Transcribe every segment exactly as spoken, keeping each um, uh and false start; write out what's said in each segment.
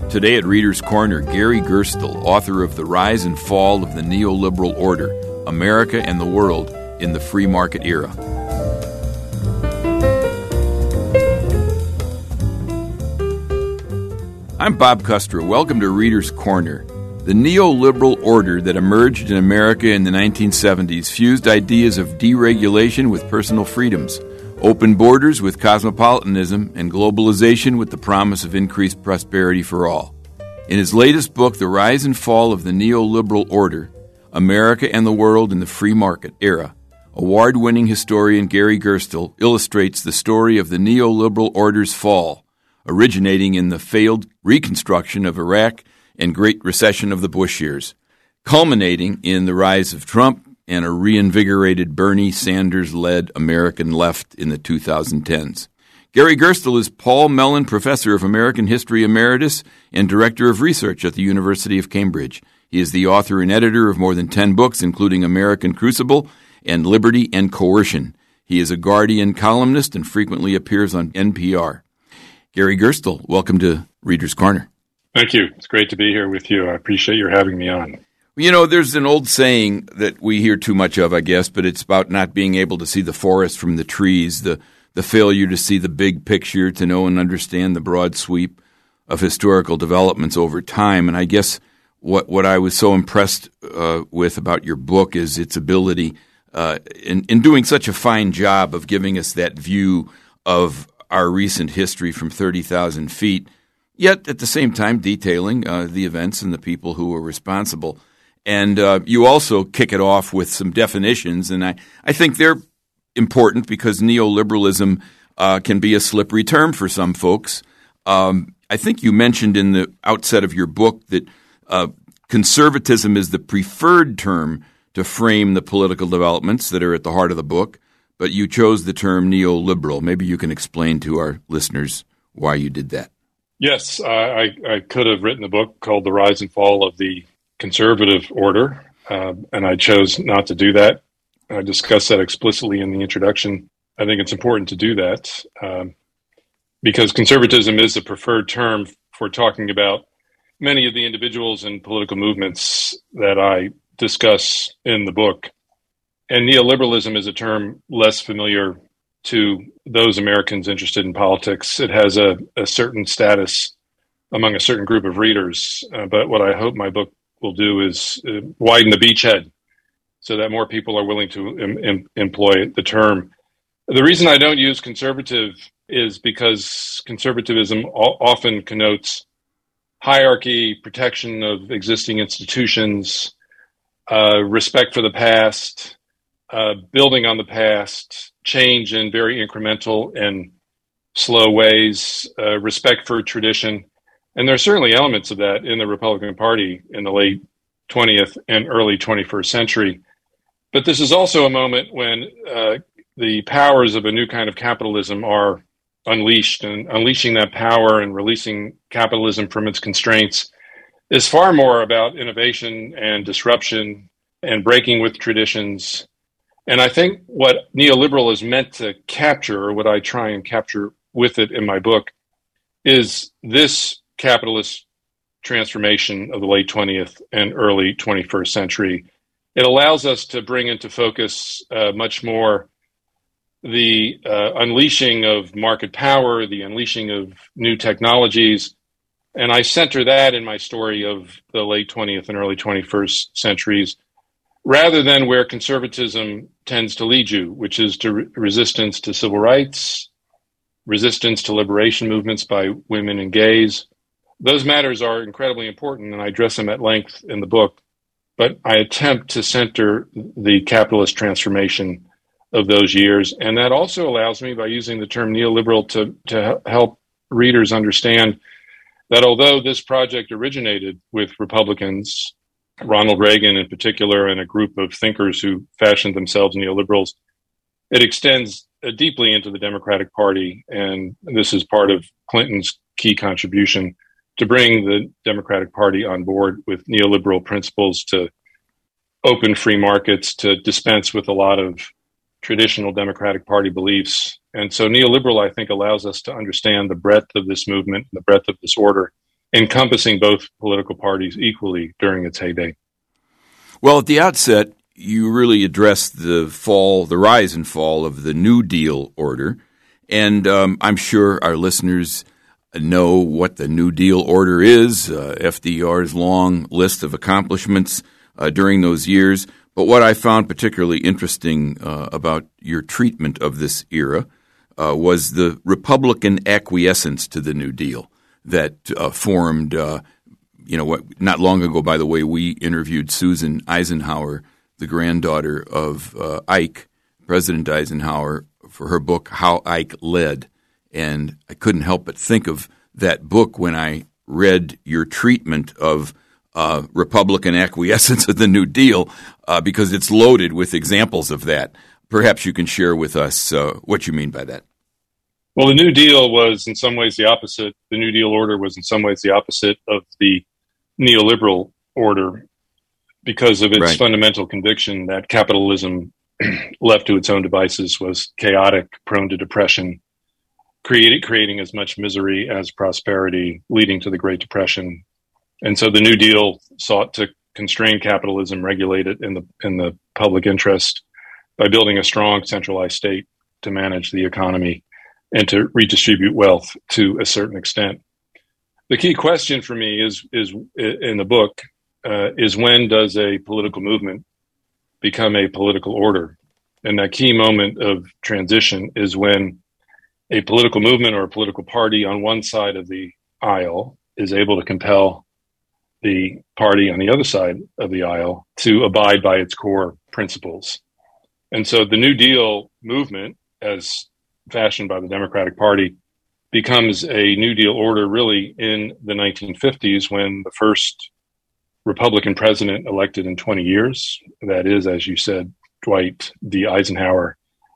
Today at Reader's Corner, Gary Gerstle, author of The Rise and Fall of the Neoliberal Order, America and the World in the Free Market Era. I'm Bob Kustra. Welcome to Reader's Corner. The neoliberal order that emerged in America in the nineteen seventies fused ideas of deregulation with personal freedoms, open borders with cosmopolitanism, and globalization with the promise of increased prosperity for all. In his latest book, The Rise and Fall of the Neoliberal Order, America and the World in the Free Market Era, award-winning historian Gary Gerstle illustrates the story of the neoliberal order's fall, originating in the failed reconstruction of Iraq and Great Recession of the Bush years, culminating in the rise of Trump and a reinvigorated Bernie Sanders-led American left in the two thousand tens. Gary Gerstle is Paul Mellon Professor of American History Emeritus and Director of Research at the University of Cambridge. He is the author and editor of more than ten books, including American Crucible and Liberty and Coercion. He is a Guardian columnist and frequently appears on N P R. Gary Gerstle, welcome to Reader's Corner. Thank you. It's great to be here with you. I appreciate your having me on. You know, there's an old saying that we hear too much of, I guess, but it's about not being able to see the forest from the trees, the, the failure to see the big picture, to know and understand the broad sweep of historical developments over time. And I guess what, what I was so impressed uh, with about your book is its ability uh, in, in doing such a fine job of giving us that view of our recent history from thirty thousand feet, yet at the same time detailing uh, the events and the people who were responsible. And uh, you also kick it off with some definitions, and I, I think they're important because neoliberalism uh, can be a slippery term for some folks. Um, I think you mentioned in the outset of your book that uh, conservatism is the preferred term to frame the political developments that are at the heart of the book, but you chose the term neoliberal. Maybe you can explain to our listeners why you did that. Yes, I, I could have written a book called The Rise and Fall of the Conservative Order, uh, and I chose not to do that. I discussed that explicitly in the introduction. I think it's important to do that um, because conservatism is the preferred term for talking about many of the individuals and political movements that I discuss in the book. And neoliberalism is a term less familiar to those Americans interested in politics. It has a, a certain status among a certain group of readers. Uh, but what I hope my book will do is uh, widen the beachhead so that more people are willing to em- em- employ the term. The reason I don't use conservative is because conservatism o- often connotes hierarchy, protection of existing institutions, uh, respect for the past, uh, building on the past, change in very incremental and slow ways, uh, respect for tradition. And there are certainly elements of that in the Republican Party in the late twentieth and early twenty-first century. But this is also a moment when uh, the powers of a new kind of capitalism are unleashed, and unleashing that power and releasing capitalism from its constraints is far more about innovation and disruption and breaking with traditions. And I think what neoliberal is meant to capture, or what I try and capture with it in my book, is this capitalist transformation of the late twentieth and early twenty-first century. It allows us to bring into focus uh, much more the uh, unleashing of market power, the unleashing of new technologies. And I center that in my story of the late twentieth and early twenty-first centuries, rather than where conservatism tends to lead you, which is to re- resistance to civil rights, resistance to liberation movements by women and gays. Those matters are incredibly important, and I address them at length in the book, but I attempt to center the capitalist transformation of those years. And that also allows me, by using the term neoliberal, to, to help readers understand that although this project originated with Republicans, Ronald Reagan in particular, and a group of thinkers who fashioned themselves neoliberals, it extends uh, deeply into the Democratic Party. And this is part of Clinton's key contribution to bring the Democratic Party on board with neoliberal principles, to open free markets, to dispense with a lot of traditional Democratic Party beliefs. And so neoliberal, I think, allows us to understand the breadth of this movement, the breadth of this order, encompassing both political parties equally during its heyday. Well, at the outset, you really addressed the fall, the rise and fall of the New Deal order. And um, I'm sure our listeners know what the New Deal order is, uh, F D R's long list of accomplishments uh, during those years. But what I found particularly interesting uh, about your treatment of this era uh, was the Republican acquiescence to the New Deal that uh, formed, uh, you know, what, not long ago, by the way, we interviewed Susan Eisenhower, the granddaughter of uh, Ike, President Eisenhower, for her book, How Ike Led. And I couldn't help but think of that book when I read your treatment of uh, Republican acquiescence of the New Deal, uh, because it's loaded with examples of that. Perhaps you can share with us uh, what you mean by that. Well, the New Deal was in some ways the opposite. The New Deal order was in some ways the opposite of the neoliberal order because of its right. fundamental conviction that capitalism, left to its own devices, was chaotic, prone to depression, created, creating as much misery as prosperity, leading to the Great Depression. And so the New Deal sought to constrain capitalism, regulate it in the in the public interest by building a strong centralized state to manage the economy and to redistribute wealth to a certain extent. The key question for me is is in the book uh, is when does a political movement become a political order? And that key moment of transition is when a political movement or a political party on one side of the aisle is able to compel the party on the other side of the aisle to abide by its core principles. And so the New Deal movement, as fashioned by the Democratic Party, becomes a New Deal order really in the nineteen fifties when the first Republican president elected in twenty years, that is, as you said, Dwight D. Eisenhower,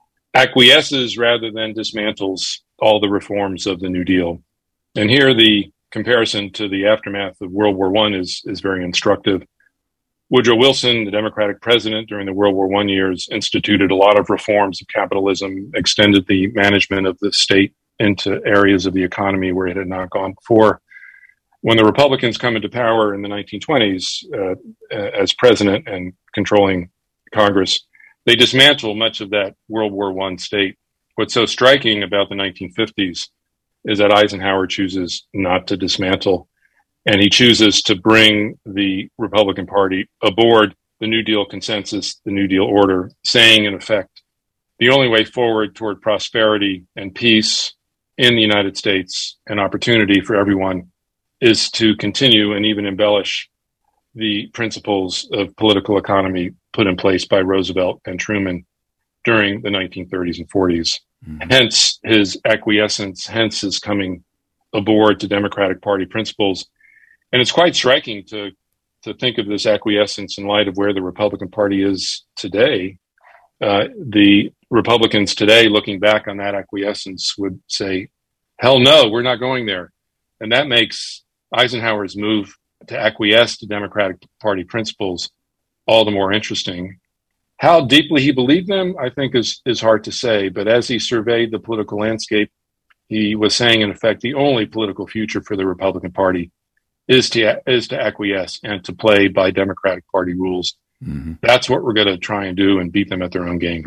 acquiesces rather than dismantles all the reforms of the New Deal. And here the comparison to the aftermath of World War One is, is very instructive. Woodrow Wilson, the Democratic president during the World War One years, instituted a lot of reforms of capitalism, extended the management of the state into areas of the economy where it had not gone before. When the Republicans come into power in the nineteen twenties uh, as president and controlling Congress, they dismantle much of that World War One state. What's so striking about the nineteen fifties is that Eisenhower chooses not to dismantle, and he chooses to bring the Republican Party aboard the New Deal consensus, the New Deal order, saying, in effect, the only way forward toward prosperity and peace in the United States and opportunity for everyone is to continue and even embellish the principles of political economy put in place by Roosevelt and Truman during the nineteen thirties and forties. Mm-hmm. Hence his acquiescence, hence his coming aboard to Democratic Party principles. And it's quite striking to to think of this acquiescence in light of where the Republican Party is today. Uh, the Republicans today, looking back on that acquiescence, would say, hell no, we're not going there. And that makes Eisenhower's move to acquiesce to Democratic Party principles all the more interesting. How deeply he believed them, I think, is, is hard to say. But as he surveyed the political landscape, he was saying, in effect, the only political future for the Republican Party is to is to acquiesce and to play by Democratic Party rules. Mm-hmm. That's what we're going to try and do and beat them at their own game.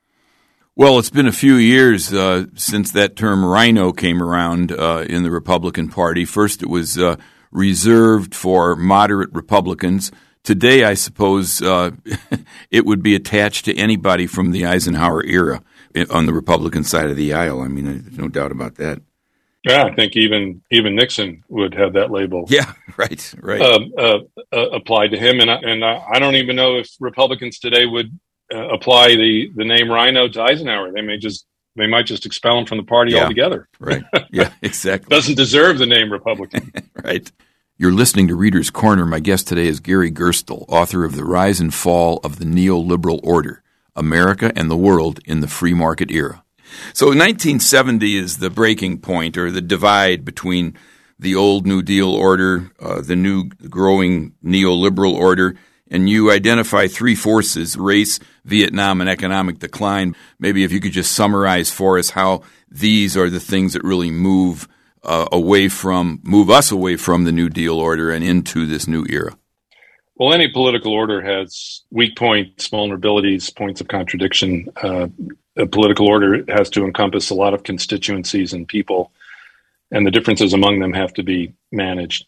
Well, it's been a few years uh, since that term rhino came around uh, in the Republican Party. First, it was uh, reserved for moderate Republicans. Today, I suppose uh, it would be attached to anybody from the Eisenhower era on the Republican side of the aisle. I mean, there's no doubt about that. Yeah, I think even even Nixon would have that label. Yeah, right, right. Uh, uh, uh, applied to him, and I, and I don't even know if Republicans today would uh, apply the, the name Rhino to Eisenhower. They may just they might just expel him from the party yeah, altogether. Right. Yeah, exactly. Doesn't deserve the name Republican. Right. You're listening to Reader's Corner. My guest today is Gary Gerstle, author of The Rise and Fall of the Neoliberal Order: America and the World in the Free Market Era. So nineteen seventy is the breaking point, or the divide between the old New Deal order, uh, the new growing neoliberal order, and you identify three forces: race, Vietnam, and economic decline. Maybe if you could just summarize for us how these are the things that really move uh, away from, move us away from the New Deal order and into this new era? Well, any political order has weak points, vulnerabilities, points of contradiction. Uh, a political order has to encompass a lot of constituencies and people, and the differences among them have to be managed.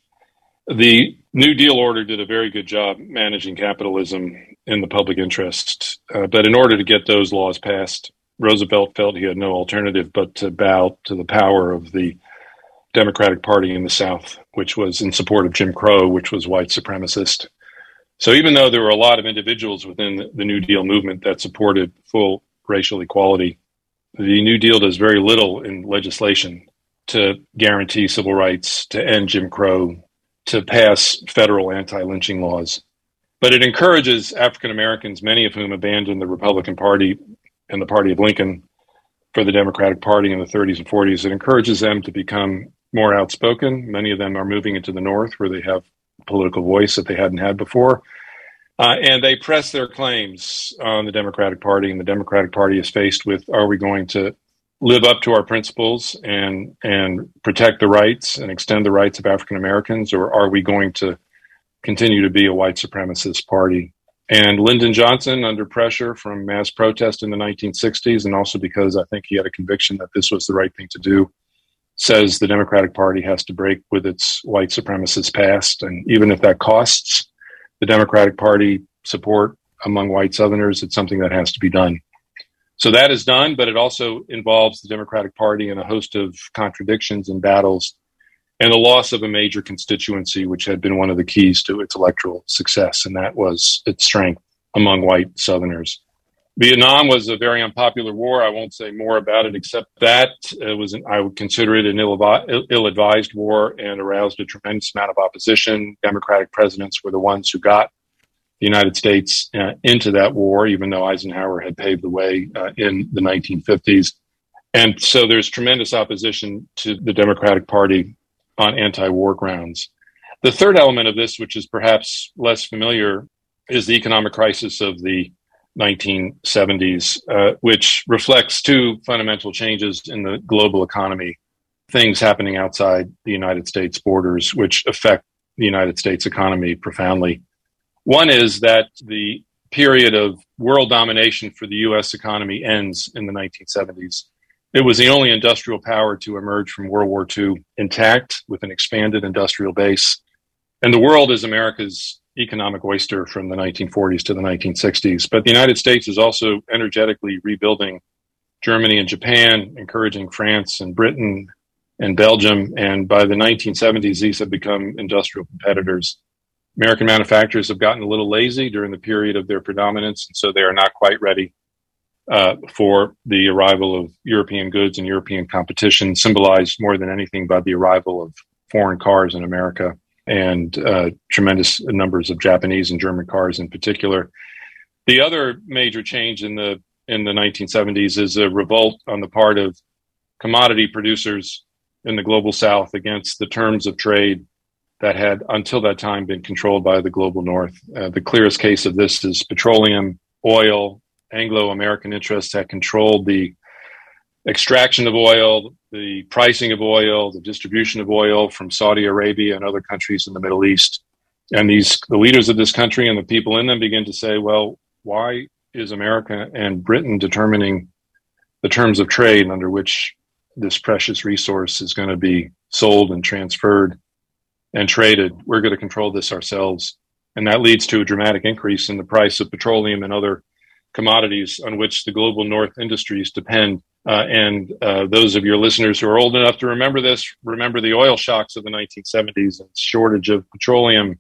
The New Deal order did a very good job managing capitalism in the public interest. Uh, but in order to get those laws passed, Roosevelt felt he had no alternative but to bow to the power of the Democratic Party in the South, which was in support of Jim Crow, which was white supremacist. So even though there were a lot of individuals within the New Deal movement that supported full racial equality, the New Deal does very little in legislation to guarantee civil rights, to end Jim Crow, to pass federal anti-lynching laws. But it encourages African Americans, many of whom abandoned the Republican Party and the party of Lincoln for the Democratic Party in the thirties and forties. It encourages them to become more outspoken. Many of them are moving into the North where they have political voice that they hadn't had before. Uh, and they press their claims on the Democratic Party, and the Democratic Party is faced with, are we going to live up to our principles and and protect the rights and extend the rights of African Americans, or are we going to continue to be a white supremacist party? And Lyndon Johnson, under pressure from mass protest in the nineteen sixties, and also because I think he had a conviction that this was the right thing to do, says the Democratic Party has to break with its white supremacist past. And even if that costs the Democratic Party support among white Southerners, it's something that has to be done. So that is done, but it also involves the Democratic Party in a host of contradictions and battles and the loss of a major constituency, which had been one of the keys to its electoral success, and that was its strength among white Southerners. Vietnam was a very unpopular war. I won't say more about it, except that it was an, I would consider it an ill- ill-advised war and aroused a tremendous amount of opposition. Democratic presidents were the ones who got the United States uh, into that war, even though Eisenhower had paved the way uh, in the nineteen fifties. And so there's tremendous opposition to the Democratic Party on anti-war grounds. The third element of this, which is perhaps less familiar, is the economic crisis of the nineteen seventies, uh, which reflects two fundamental changes in the global economy, things happening outside the United States borders, which affect the United States economy profoundly. One is that the period of world domination for the U S economy ends in the nineteen seventies. It was the only industrial power to emerge from World War Two intact with an expanded industrial base. And the world is America's economic oyster from the nineteen forties to the nineteen sixties. But the United States is also energetically rebuilding Germany and Japan, encouraging France and Britain and Belgium. And by the nineteen seventies, these have become industrial competitors. American manufacturers have gotten a little lazy during the period of their predominance, and so they are not quite ready uh, for the arrival of European goods and European competition, symbolized more than anything by the arrival of foreign cars in America and uh, tremendous numbers of Japanese and German cars in particular. The other major change in the in the nineteen seventies is a revolt on the part of commodity producers in the global South against the terms of trade that had until that time been controlled by the global North. Uh, the clearest case of this is petroleum, oil. Anglo-American interests had controlled the extraction of oil, the pricing of oil, the distribution of oil from Saudi Arabia and other countries in the Middle East. And these, the leaders of this country and the people in them begin to say, well, why is America and Britain determining the terms of trade under which this precious resource is going to be sold and transferred and traded? We're going to control this ourselves. And that leads to a dramatic increase in the price of petroleum and other commodities on which the global North industries depend. Uh, and uh, those of your listeners who are old enough to remember this, remember the oil shocks of the nineteen seventies and shortage of petroleum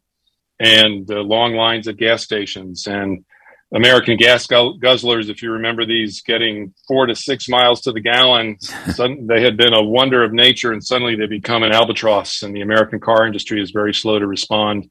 and uh, long lines at gas stations and American gas gu- guzzlers, if you remember these, getting four to six miles to the gallon. Sudden, they had been a wonder of nature, and suddenly they become an albatross, and the American car industry is very slow to respond.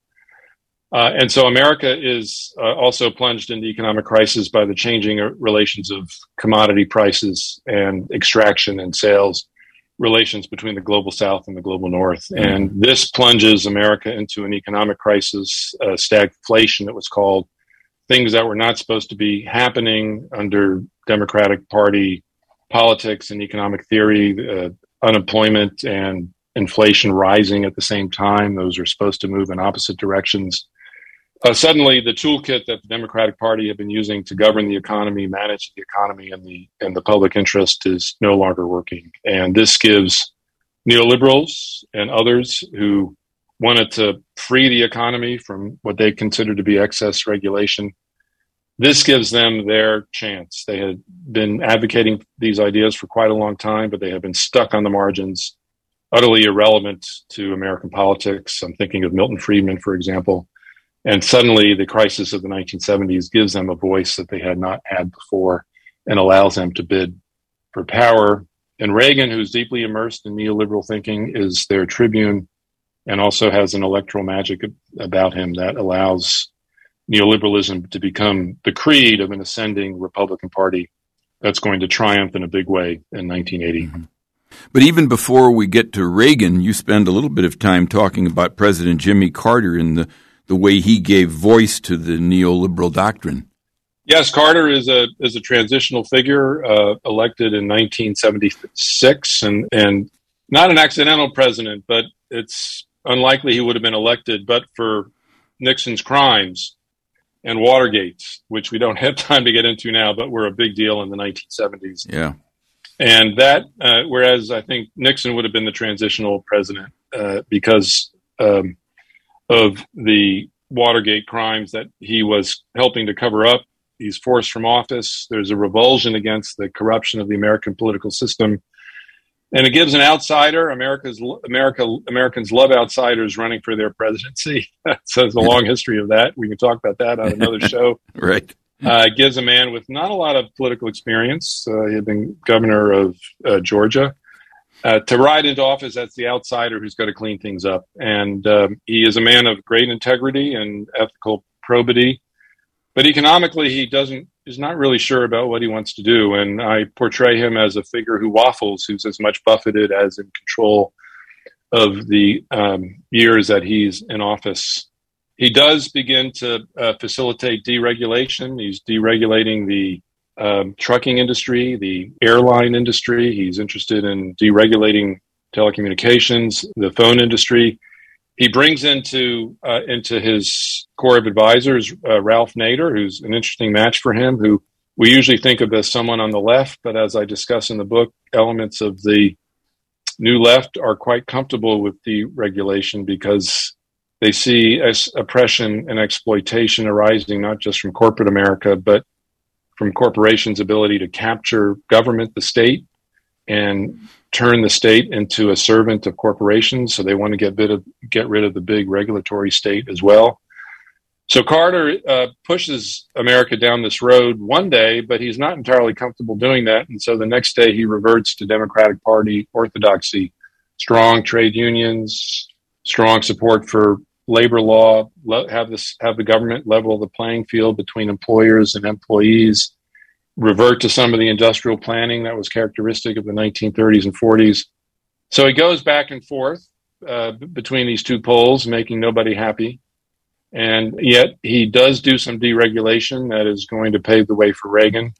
Uh, and so America is uh, also plunged into economic crisis by the changing relations of commodity prices and extraction and sales relations between the global South and the global North. And this plunges America into an economic crisis, uh, stagflation it was called, things that were not supposed to be happening under Democratic Party politics and economic theory, uh, unemployment and inflation rising at the same time. Those are supposed to move in opposite directions. Uh, suddenly, the toolkit that the Democratic Party had been using to govern the economy, manage the economy, and the and the public interest is no longer working. And this gives neoliberals and others who wanted to free the economy from what they consider to be excess regulation, this gives them their chance. They had been advocating these ideas for quite a long time, but they have been stuck on the margins, utterly irrelevant to American politics. I'm thinking of Milton Friedman, for example. And suddenly the crisis of the nineteen seventies gives them a voice that they had not had before and allows them to bid for power. And Reagan, who's deeply immersed in neoliberal thinking, is their tribune and also has an electoral magic about him that allows neoliberalism to become the creed of an ascending Republican Party that's going to triumph in a big way in nineteen eighty. Mm-hmm. But even before we get to Reagan, you spend a little bit of time talking about President Jimmy Carter and the the way he gave voice to the neoliberal doctrine. Yes, Carter is a is a transitional figure, uh, elected in nineteen seventy-six, and and not an accidental president, but it's unlikely he would have been elected but for Nixon's crimes and Watergate, which we don't have time to get into now, but were a big deal in the nineteen seventies. Yeah, and that uh, whereas I think Nixon would have been the transitional president uh, because. Um, of the Watergate crimes that he was helping to cover up. He's forced from office. There's a revulsion against the corruption of the American political system. And it gives an outsider, America's America, Americans love outsiders running for their presidency. So there's a long history of that. We can talk about that on another show. Right. Uh, it gives a man with not a lot of political experience. Uh, he had been governor of uh, Georgia. Uh, to ride into office, that's the outsider who's got to clean things up. And um, he is a man of great integrity and ethical probity. But economically, he doesn't is not really sure about what he wants to do. And I portray him as a figure who waffles, who's as much buffeted as in control of the um, years that he's in office. He does begin to uh, facilitate deregulation. He's deregulating the Um, trucking industry, the airline industry. He's interested in deregulating telecommunications, the phone industry. He brings into uh, into his core of advisors uh, Ralph Nader, who's an interesting match for him, who we usually think of as someone on the left, but as I discuss in the book, elements of the new left are quite comfortable with deregulation because they see as oppression and exploitation arising not just from corporate America, but from corporations' ability to capture government, the state, and turn the state into a servant of corporations. So they want to get rid of, get rid of the big regulatory state as well. So Carter uh, pushes America down this road one day, but he's not entirely comfortable doing that. And so the next day he reverts to Democratic Party orthodoxy, strong trade unions, strong support for labor law, have this have the government level the playing field between employers and employees, revert to some of the industrial planning that was characteristic of the nineteen thirties and forties. So he goes back and forth uh, between these two poles, making nobody happy. And yet he does do some deregulation that is going to pave the way for Reagan.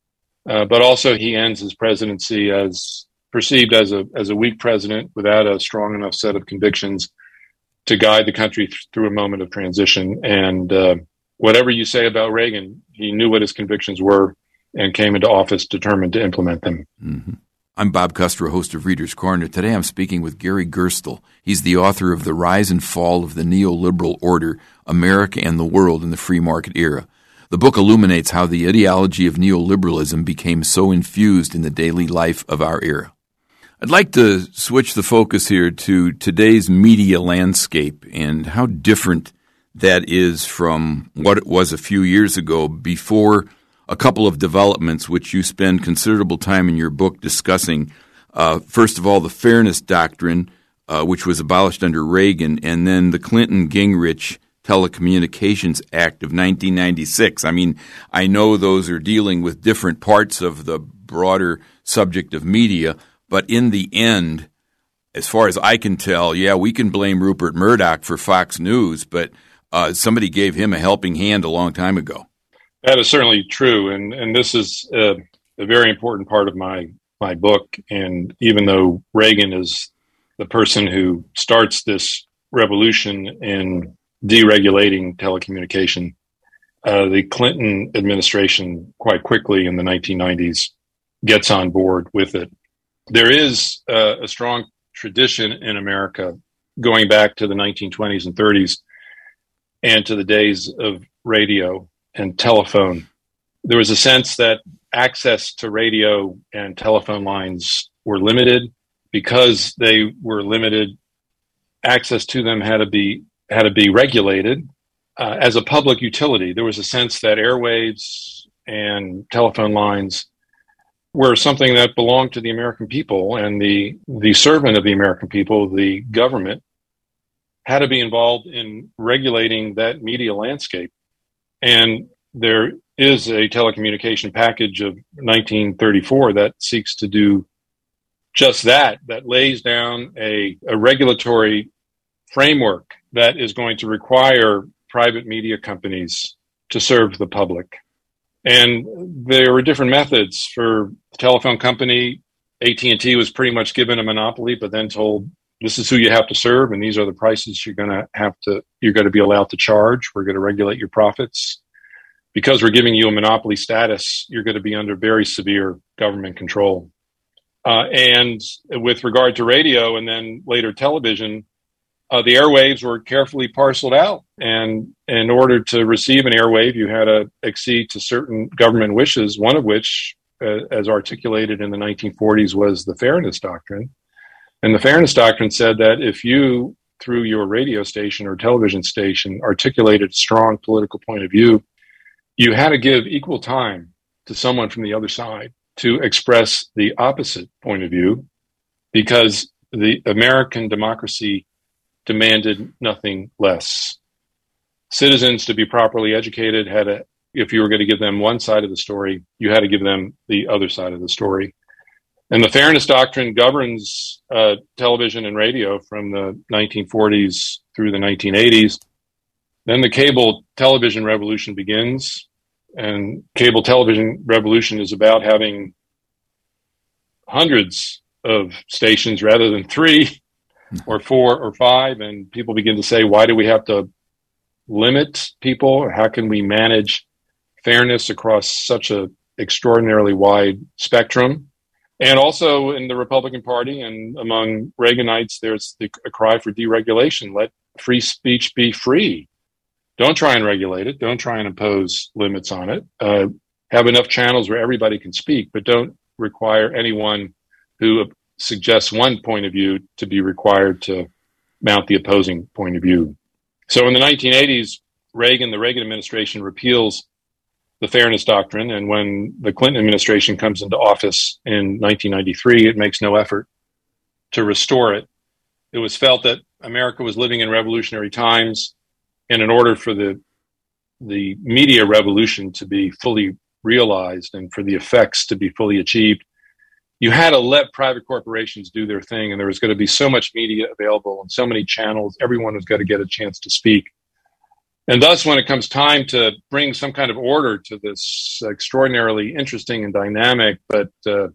Uh, but also he ends his presidency as perceived as a as a weak president without a strong enough set of convictions to guide the country th- through a moment of transition. And uh, whatever you say about Reagan, he knew what his convictions were and came into office determined to implement them. Mm-hmm. I'm Bob Custro, host of Reader's Corner. Today I'm speaking with Gary Gerstle. He's the author of The Rise and Fall of the Neoliberal Order, America and the World in the Free Market Era. The book illuminates how the ideology of neoliberalism became so infused in the daily life of our era. I'd like to switch the focus here to today's media landscape and how different that is from what it was a few years ago before a couple of developments which you spend considerable time in your book discussing. Uh, first of all, the Fairness Doctrine, uh, which was abolished under Reagan, and then the Clinton-Gingrich Telecommunications Act of nineteen ninety-six. I mean, I know those are dealing with different parts of the broader subject of media, but in the end, as far as I can tell, yeah, we can blame Rupert Murdoch for Fox News, but uh, somebody gave him a helping hand a long time ago. That is certainly true, and and this is a, a very important part of my my book. And even though Reagan is the person who starts this revolution in deregulating telecommunication. Uh, the Clinton administration, quite quickly in the nineteen nineties, gets on board with it. There is uh, a strong tradition in America going back to the nineteen twenties and thirties and to the days of radio and telephone. There was a sense that access to radio and telephone lines were limited. Because they were limited, access to them had to be had to be regulated uh, as a public utility. There was a sense that airwaves and telephone lines were something that belonged to the American people, and the the servant of the American people, the government, had to be involved in regulating that media landscape. And there is a telecommunication package of nineteen thirty-four that seeks to do just that, that lays down a, a regulatory framework that is going to require private media companies to serve the public. And there were different methods. For the telephone company, A T and T was pretty much given a monopoly, but then told, this is who you have to serve, and these are the prices you're going to have to, you're going to be allowed to charge. We're going to regulate your profits. Because we're giving you a monopoly status, you're going to be under very severe government control. Uh, and with regard to radio and then later television, uh, the airwaves were carefully parceled out. And in order to receive an airwave, you had to accede to certain government wishes, one of which, uh, as articulated in the nineteen forties, was the Fairness Doctrine. And the Fairness Doctrine said that if you, through your radio station or television station, articulated a strong political point of view, you had to give equal time to someone from the other side to express the opposite point of view, because the American democracy demanded nothing less. Citizens, to be properly educated, had to, if you were going to give them one side of the story, you had to give them the other side of the story. And the Fairness Doctrine governs uh, television and radio from the nineteen forties through the nineteen eighties. Then the cable television revolution begins. And cable television revolution is about having hundreds of stations rather than three or four or five. And people begin to say, why do we have to limit people? How can we manage fairness across such an extraordinarily wide spectrum? And also in the Republican Party and among Reaganites, there's the, a cry for deregulation. Let free speech be free. Don't try and regulate it. Don't try and impose limits on it. Uh, have enough channels where everybody can speak, but don't require anyone who suggests one point of view to be required to mount the opposing point of view. So in the nineteen eighties, Reagan, the Reagan administration repeals the Fairness Doctrine. And when the Clinton administration comes into office in nineteen ninety-three, it makes no effort to restore it. It was felt that America was living in revolutionary times. And in order for the the media revolution to be fully realized and for the effects to be fully achieved, you had to let private corporations do their thing. And there was going to be so much media available and so many channels. Everyone was going to get a chance to speak. And thus, when it comes time to bring some kind of order to this extraordinarily interesting and dynamic, but uh,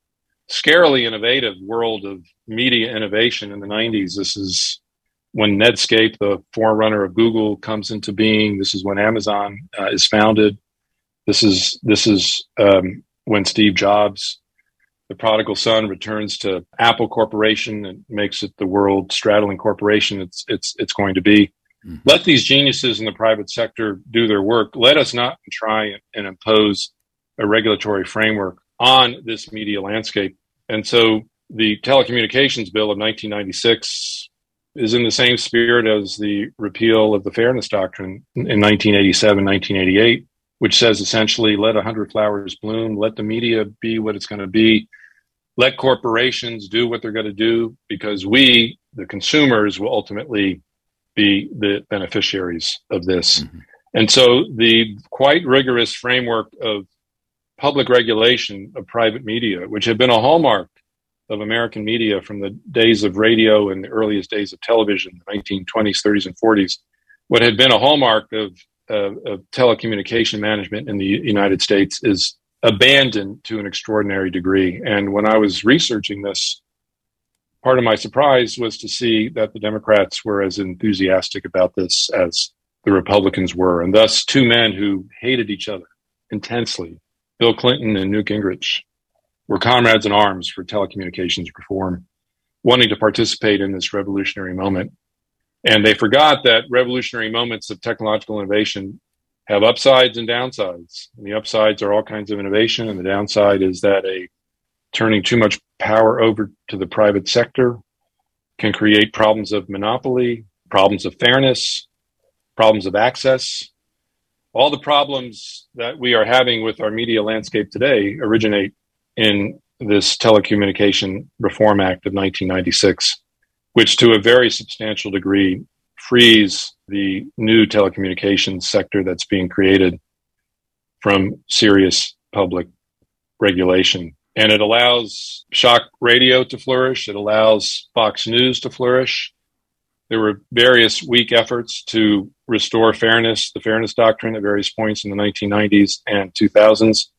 scarily innovative world of media innovation in the nineties, this is when Netscape, the forerunner of Google, comes into being. This is when Amazon uh, is founded. This is this is um, when Steve Jobs, the prodigal son, returns to Apple Corporation and makes it the world-straddling corporation it's it's it's going to be. Mm-hmm. Let these geniuses in the private sector do their work. Let us not try and impose a regulatory framework on this media landscape. And so the Telecommunications Bill of nineteen ninety-six is in the same spirit as the repeal of the Fairness Doctrine in nineteen eighty-seven, nineteen eighty-eight, which says essentially, let a hundred flowers bloom, let the media be what it's going to be, let corporations do what they're going to do, because we, the consumers, will ultimately be the beneficiaries of this. Mm-hmm. And so the quite rigorous framework of public regulation of private media, which had been a hallmark of American media from the days of radio and the earliest days of television, the nineteen twenties, thirties, and forties, what had been a hallmark of, uh, of telecommunication management in the United States is abandoned to an extraordinary degree. And when I was researching this, part of my surprise was to see that the Democrats were as enthusiastic about this as the Republicans were, and thus two men who hated each other intensely, Bill Clinton and Newt Gingrich, were comrades in arms for telecommunications reform, wanting to participate in this revolutionary moment. And they forgot that revolutionary moments of technological innovation have upsides and downsides. And the upsides are all kinds of innovation, and the downside is that a turning too much power over to the private sector can create problems of monopoly, problems of fairness, problems of access. All the problems that we are having with our media landscape today originate in this Telecommunication Reform Act of nineteen ninety-six, which to a very substantial degree frees the new telecommunications sector that's being created from serious public regulation. And it allows shock radio to flourish. It allows Fox News to flourish. There were various weak efforts to restore fairness, the fairness doctrine at various points in the nineteen nineties and two thousands.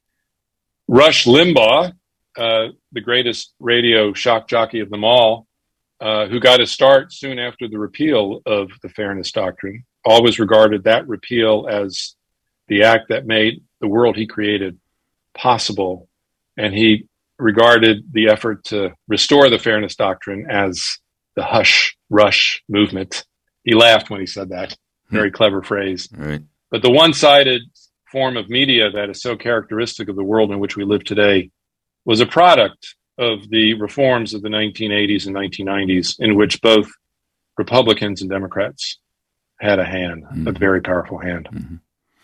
Rush Limbaugh, uh, the greatest radio shock jockey of them all, uh, who got his start soon after the repeal of the fairness doctrine, always regarded that repeal as the act that made the world he created possible. And he regarded the effort to restore the fairness doctrine as the hush rush movement. He laughed when he said that. Very hmm. clever phrase. Right. But the one-sided form of media that is so characteristic of the world in which we live today was a product of the reforms of the nineteen eighties and nineteen nineties, in which both Republicans and Democrats had a hand, mm-hmm. a very powerful hand. Mm-hmm.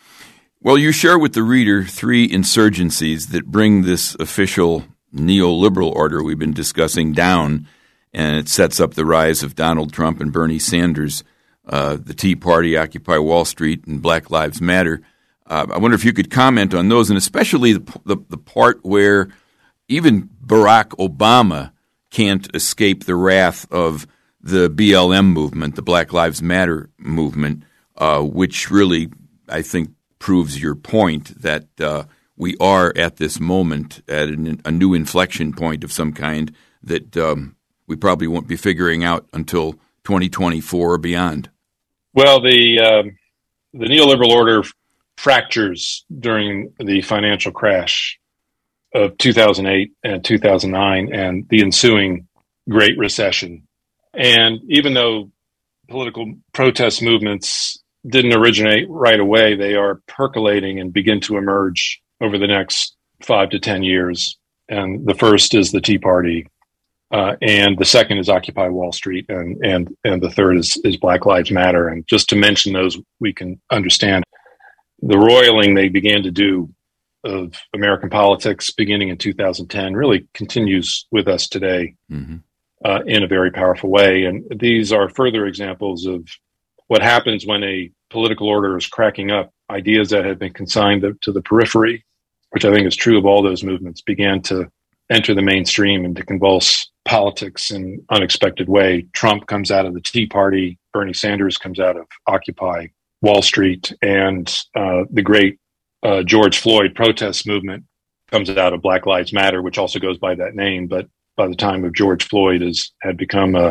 Well, you share with the reader three insurgencies that bring this official neoliberal order we've been discussing down, and it sets up the rise of Donald Trump and Bernie Sanders, uh, the Tea Party, Occupy Wall Street, and Black Lives Matter. Uh, I wonder if you could comment on those, and especially the, the, the part where even Barack Obama can't escape the wrath of the B L M movement, the Black Lives Matter movement, uh, which really, I think, proves your point that uh, we are at this moment at an, a new inflection point of some kind that um, we probably won't be figuring out until twenty twenty-four or beyond. Well, the um, the neoliberal order fractures during the financial crash of two thousand eight and two thousand nine and the ensuing Great Recession. And even though political protest movements didn't originate right away, they are percolating and begin to emerge over the next five to ten years. And the first is the Tea Party, uh, and the second is Occupy Wall Street, and and and the third is, is Black Lives Matter. And just to mention those, we can understand the roiling they began to do of American politics beginning in two thousand ten really continues with us today mm-hmm. uh, in a very powerful way. And these are further examples of what happens when a political order is cracking up. Ideas that had been consigned to, to the periphery, which I think is true of all those movements, began to enter the mainstream and to convulse politics in an unexpected way. Trump comes out of the Tea Party. Bernie Sanders comes out of Occupy Wall Street. And uh, the great uh, George Floyd protest movement comes out of Black Lives Matter, which also goes by that name. But by the time of George Floyd, is had become a,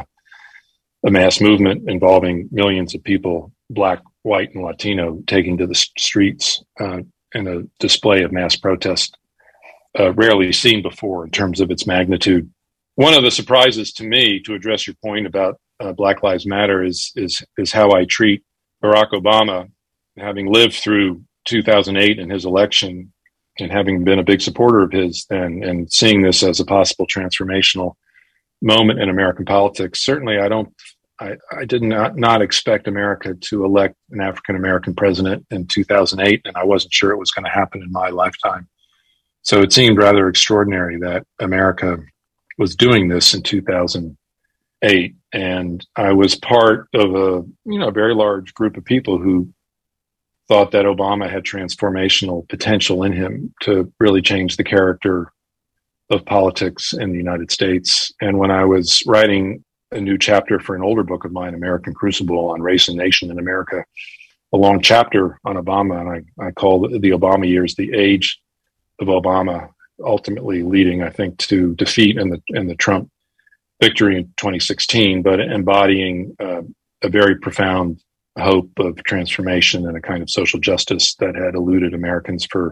a mass movement involving millions of people, Black, white, and Latino, taking to the streets uh, in a display of mass protest, uh, rarely seen before in terms of its magnitude. One of the surprises to me, to address your point about uh, Black Lives Matter, is is is how I treat Barack Obama, having lived through two thousand eight and his election, and having been a big supporter of his, and and seeing this as a possible transformational moment in American politics. Certainly, I don't. I, I did not, not expect America to elect an African-American president in two thousand eight, and I wasn't sure it was going to happen in my lifetime. So it seemed rather extraordinary that America was doing this in two thousand eight. And I was part of a, you know, very large group of people who thought that Obama had transformational potential in him to really change the character of politics in the United States. And when I was writing a new chapter for an older book of mine, American Crucible, on race and nation in America, a long chapter on Obama, and I, I call the Obama years the age of Obama, ultimately leading, I think, to defeat in the in the Trump victory in twenty sixteen, but embodying uh, a very profound hope of transformation and a kind of social justice that had eluded Americans for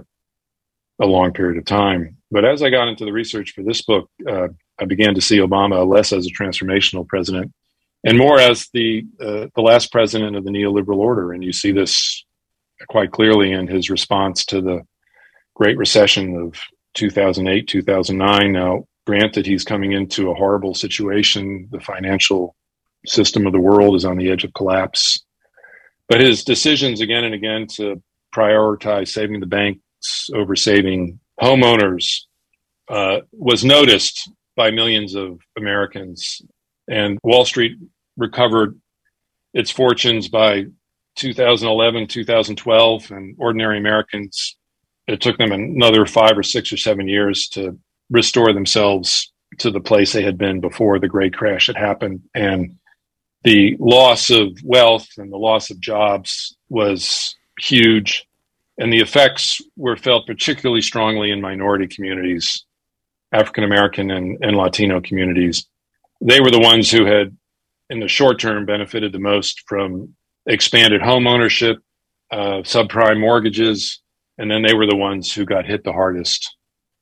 a long period of time. But as I got into the research for this book, uh, I began to see Obama less as a transformational president and more as the uh, the last president of the neoliberal order. And you see this quite clearly in his response to the Great Recession of two thousand eight, two thousand nine. Now, granted, he's coming into a horrible situation. The financial system of the world is on the edge of collapse. But his decisions again and again to prioritize saving the banks over saving homeowners uh, was noticed by millions of Americans. And Wall Street recovered its fortunes by two thousand eleven, two thousand twelve, and ordinary Americans, it took them another five or six or seven years to restore themselves to the place they had been before the great crash had happened. And the loss of wealth and the loss of jobs was huge. And the effects were felt particularly strongly in minority communities, African American and, and Latino communities. They were the ones who had, in the short term, benefited the most from expanded home ownership, uh, subprime mortgages, and then they were the ones who got hit the hardest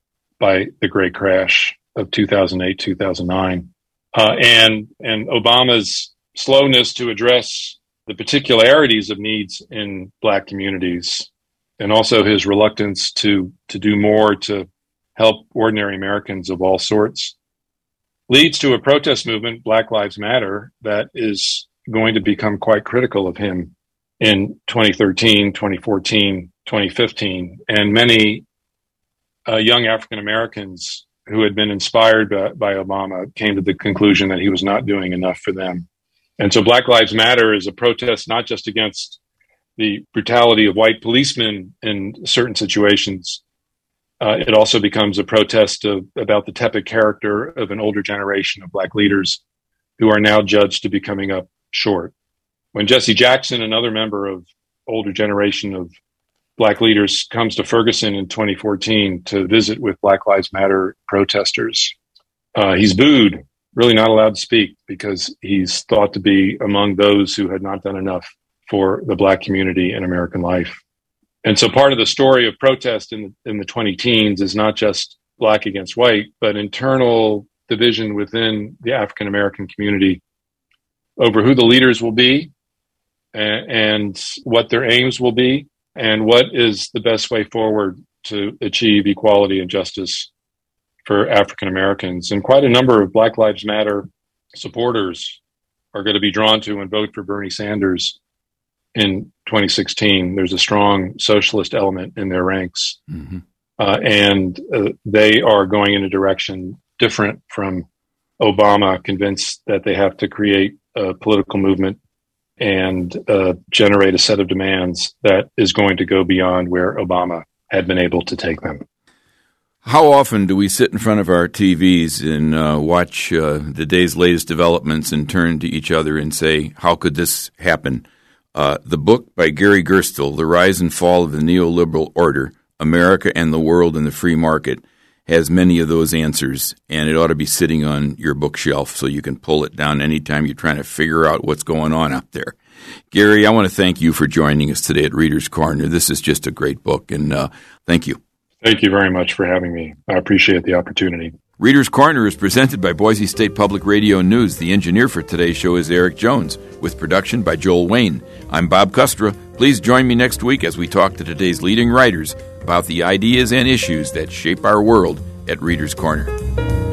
by the great crash of two thousand eight, two thousand nine. Uh, and, and Obama's slowness to address the particularities of needs in Black communities, and also his reluctance to, to do more to help ordinary Americans of all sorts, leads to a protest movement, Black Lives Matter, that is going to become quite critical of him in twenty thirteen, twenty fourteen, twenty fifteen. And many uh, young African Americans who had been inspired by, by Obama came to the conclusion that he was not doing enough for them. And so Black Lives Matter is a protest not just against the brutality of white policemen in certain situations. Uh, it also becomes a protest of, about the tepid character of an older generation of Black leaders who are now judged to be coming up short. When Jesse Jackson, another member of older generation of Black leaders, comes to Ferguson in twenty fourteen to visit with Black Lives Matter protesters, uh, he's booed, really not allowed to speak, because he's thought to be among those who had not done enough for the Black community in American life. And so part of the story of protest in, in the twenty teens is not just Black against white, but internal division within the African American community over who the leaders will be and, and what their aims will be and what is the best way forward to achieve equality and justice for African Americans. And quite a number of Black Lives Matter supporters are going to be drawn to and vote for Bernie Sanders in twenty sixteen. There's a strong socialist element in their ranks. Mm-hmm. Uh, and uh, they are going in a direction different from Obama, convinced that they have to create a political movement and uh, generate a set of demands that is going to go beyond where Obama had been able to take them. How often do we sit in front of our T Vs and uh, watch uh, the day's latest developments and turn to each other and say, how could this happen? Uh, the book by Gary Gerstle, The Rise and Fall of the Neoliberal Order, America and the World in the Free Market, has many of those answers, and it ought to be sitting on your bookshelf so you can pull it down anytime you're trying to figure out what's going on out there. Gary, I want to thank you for joining us today at Reader's Corner. This is just a great book, and uh, thank you. Thank you very much for having me. I appreciate the opportunity. Reader's Corner is presented by Boise State Public Radio News. The engineer for today's show is Eric Jones, with production by Joel Wayne. I'm Bob Custra. Please join me next week as we talk to today's leading writers about the ideas and issues that shape our world at Reader's Corner.